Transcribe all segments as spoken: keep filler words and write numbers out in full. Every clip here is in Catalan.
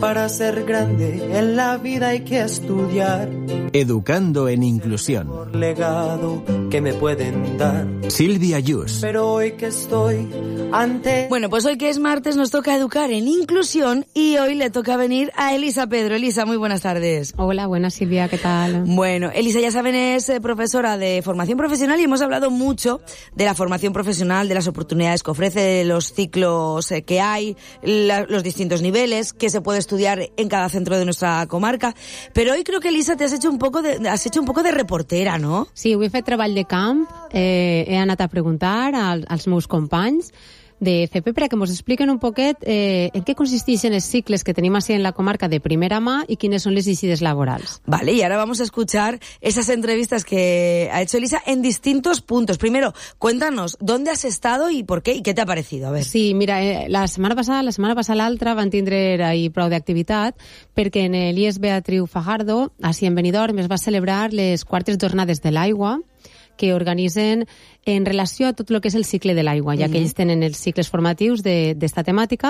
Para ser grande en la vida hay que estudiar. Educando en inclusión. Por legado que me pueden dar. Silvia Yus. Pero hoy que estoy ante... Bueno, pues hoy que es martes nos toca educar en inclusión y hoy le toca venir a Elisa Pedro. Elisa, muy buenas tardes. Hola, buenas Silvia, ¿qué tal? Bueno, Elisa, ya saben, es eh, profesora de formación profesional y hemos hablado mucho de la formación profesional, de las oportunidades que ofrece, de los ciclos eh, que hay, la, los distintos niveles, que se puede estudiar en cada centro de nuestra comarca. Pero hoy creo que, Elisa, te has hecho un poco de, has hecho un poco de reportera, ¿no? Sí, ho he fet treball de camp, eh, he anat a preguntar als, als meus companys de C P perquè ens expliquen un poquet eh, en què consisteixen els cicles que tenim així en la comarca de primera mà i quines són les incides laborals. Vale, y ahora vamos a escuchar esas entrevistas que ha hecho Elisa en distintos puntos. Primero, cuéntanos, ¿dónde has estado y por qué? ¿Y qué te ha parecido? A ver. Sí, mira, eh, la setmana passada, la setmana passada l'altra van tindre ahir prou d'activitat perquè en l'I E S Beatriu Fajardo, així en Benidorm, es va celebrar les quartes jornades de l'aigua que organitzen en relació a tot el que és el cicle de l'aigua, ja que ells tenen els cicles formatius d'esta temàtica,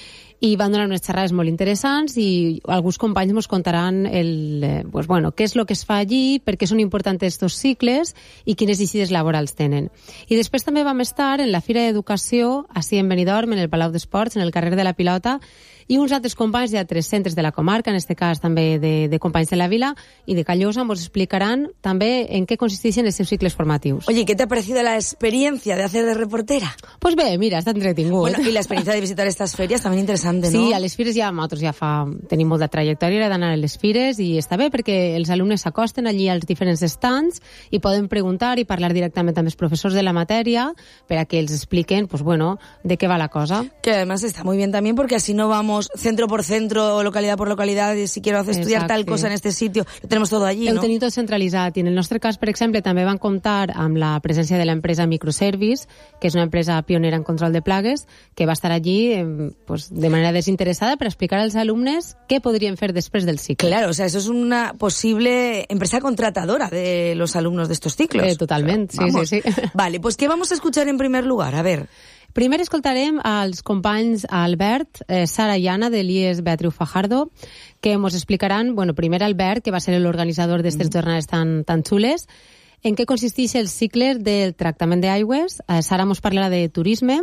i van donar unes xerrades molt interessants i alguns companys ens contaran el, eh, pues bueno, què és el que es fa allí, per què són importants estos cicles i quines incides laborals tenen. I després també vam estar en la Fira d'Educació, així en Benidorm, en el Palau d'Esports, en el carrer de la Pilota, i uns altres companys de altres centres de la comarca, en este cas també de, de companys de la Vila i de Callosa, ens explicaran també en què consisteixen els seus cicles formatius. Oye, ¿qué te ha parecido la experiencia de hacer de reportera? Pues bé, mira, està entretingut. Bueno, y la experiencia de visitar estas ferias también interesante, ¿no? Sí, a les fires ja, nosaltres ja fa, tenim molta trajectòria, era d'anar a les fires i està bé perquè els alumnes s'acosten allí als diferents stands i poden preguntar i parlar directament amb els professors de la matèria per a que els expliquen, pues bueno, de què va la cosa. Que además está muy bien también porque así no vamos centro por centro o localidad por localidad y si quiero estudiar Exacte. Tal cosa en este sitio, lo tenemos todo allí, Ho ¿no? tenim tot centralitzat i en el nostre cas, per exemple, també van comptar amb la presència de l'empresa Microservice, que és una empresa pionera en control de plagues, que va estar allí eh, pues, de manera desinteressada per explicar als alumnes què podrien fer després del cicle. Claro, o sea, eso es una posible empresa contratadora de los alumnos de estos ciclos. Eh, totalment, sí, Vamos. sí, sí. Vale, pues ¿qué vamos a escuchar en primer lugar? A ver... Primer escoltarem als companys Albert, eh, Sara i Anna de l'I E S Beatriu Fajardo, que ens explicaran, bueno, primer Albert, que va ser l'organitzador d'aquestes jornades tan, tan xules, en què consisteix el cicle del tractament d'aigües. Eh, Sara ens parlarà de turisme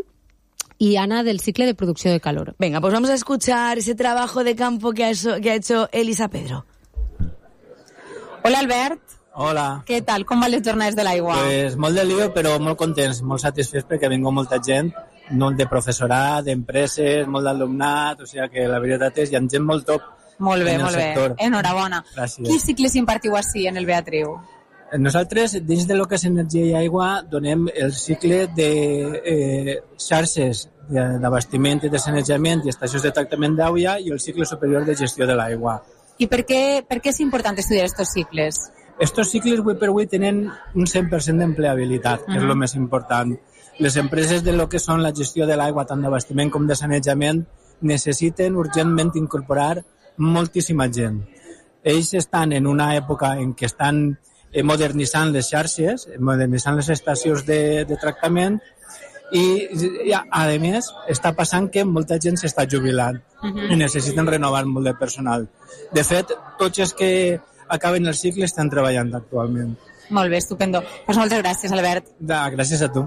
y Ana del cicle de producció de calor. Venga, pues vamos a escuchar ese trabajo de campo que ha hecho, que ha hecho Elisa Pedro. Hola, Albert. Hola. Què tal? Com van les jornades de l'aigua? Pues molt de lío, però molt contents, molt satisfets perquè ha vingut molta gent, molt de professorat, d'empreses, molt d'alumnat, o sigui que la veritat és, hi ha gent molt top. Molt bé, en el molt sector. bé. Enhorabona. Gràcies. Quins cicles impartiu així en el Beatriu? Nosaltres, dins de lo que és energia i aigua, donem el cicle de eh, xarxes d'abastiment i de sanejament i estacions de tractament d'aigua i el cicle superior de gestió de l'aigua. I per què, per què és important estudiar aquests cicles? Estos cicles, avui per avui, tenen un cent per cent d'empleabilitat, que uh-huh. és el més important. Les empreses de lo que són la gestió de l'aigua, tant d'abastiment com de sanejament, necessiten urgentment incorporar moltíssima gent. Ells estan en una època en què estan modernitzant les xarxes, modernitzant les estacions de, de tractament i, i, a més, està passant que molta gent s'està jubilant uh-huh. i necessiten renovar molt de personal. De fet, tots els que acaben el cicle estan treballant actualment. Molt bé, estupendo. Pues moltes gràcies, Albert. Da, gràcies a tu.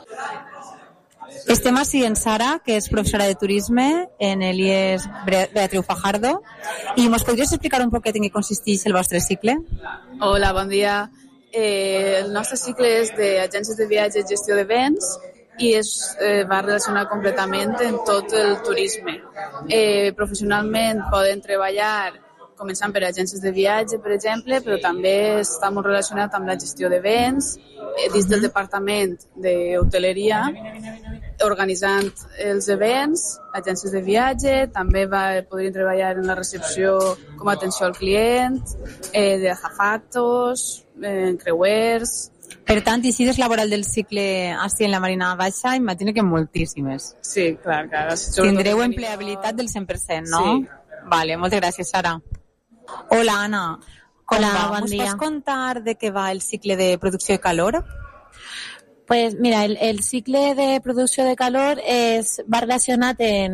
Estem així en Sara, que és professora de turisme en l'I E S Beatriu Fajardo, i ens podries explicar un poquet en què consisteix el vostre cicle? Hola, bon dia. Eh, el nostre cicle és d'agències de viatge i gestió de béns i es eh, va relacionar completament en tot el turisme. Eh, professionalment poden treballar començant per agències de viatge, per exemple, però també està molt relacionat amb la gestió de béns, eh, dins del departament d'hoteleria, organitzant els events, agències de viatge, també va, podrien treballar en la recepció com a atenció al client, eh, de azafatos, eh, creuers... Per tant, incides laboral del cicle així en la Marina Baixa, imagino que moltíssimes. Sí, clar, clar. Tindreu empleabilitat del cent per cent, no? Sí. Vale, moltes gràcies, Sara. Hola, Anna. Hola, va? bon dia. ¿Nos pots contar de què va el cicle de producció de calor? Pues mira, el, el cicle de producció de calor es, va relacionat en